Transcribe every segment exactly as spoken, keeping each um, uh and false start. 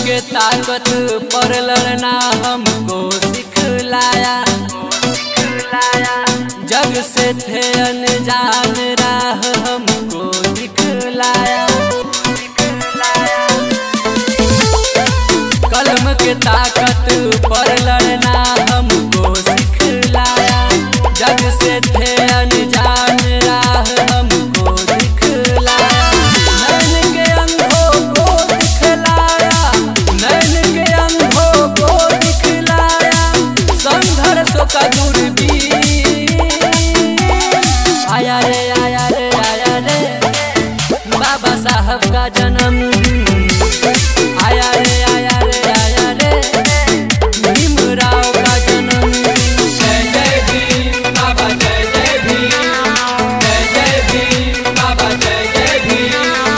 के ताकत पर लड़ना हमको सिखलाया, जग से थे अनजान राह हमको दिखलाया। कलम के ताकत पर लड़ना हमको सिखलाया, जग से थे अनजान राह हमको दिखलाया। नैन के अंधों को दिखलाया, नैन के अंधों को दिखलाया, संघर्षों का दूरबीन। आया रे आया रे आया रे बाबा साहब का जन्मदिन। आया रे आया रे आया रे भीमराव का जन्मदिन। जय जय भीम बाबा जय जय भीम, जय जय भीम बाबा जय जय भीम।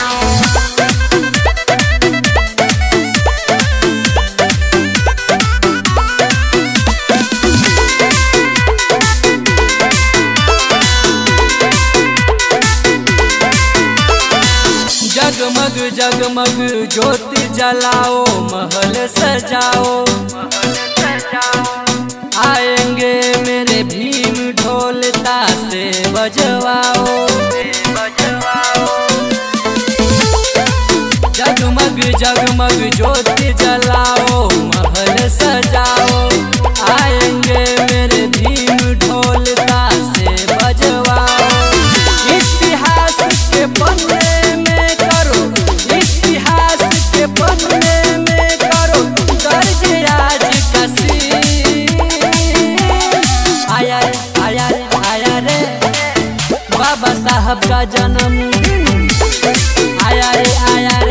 जगमग जगमग ज्योति जलाओ, महल सजाओ, आएंगे मेरे भीम ढोल ताशे बजवाओ। जगमग जगमग ज्योति जलाओ, महल सजाओ, आएंगे मेरे भीम ढोल ताशे बजवाओ। इतिहास के पन्ने में करो, इतिहास के पन्ने में करो दर्ज आज का सीन। आया रे आया रे आया रे बाबा साहब का जन्मदिन। आया रे आया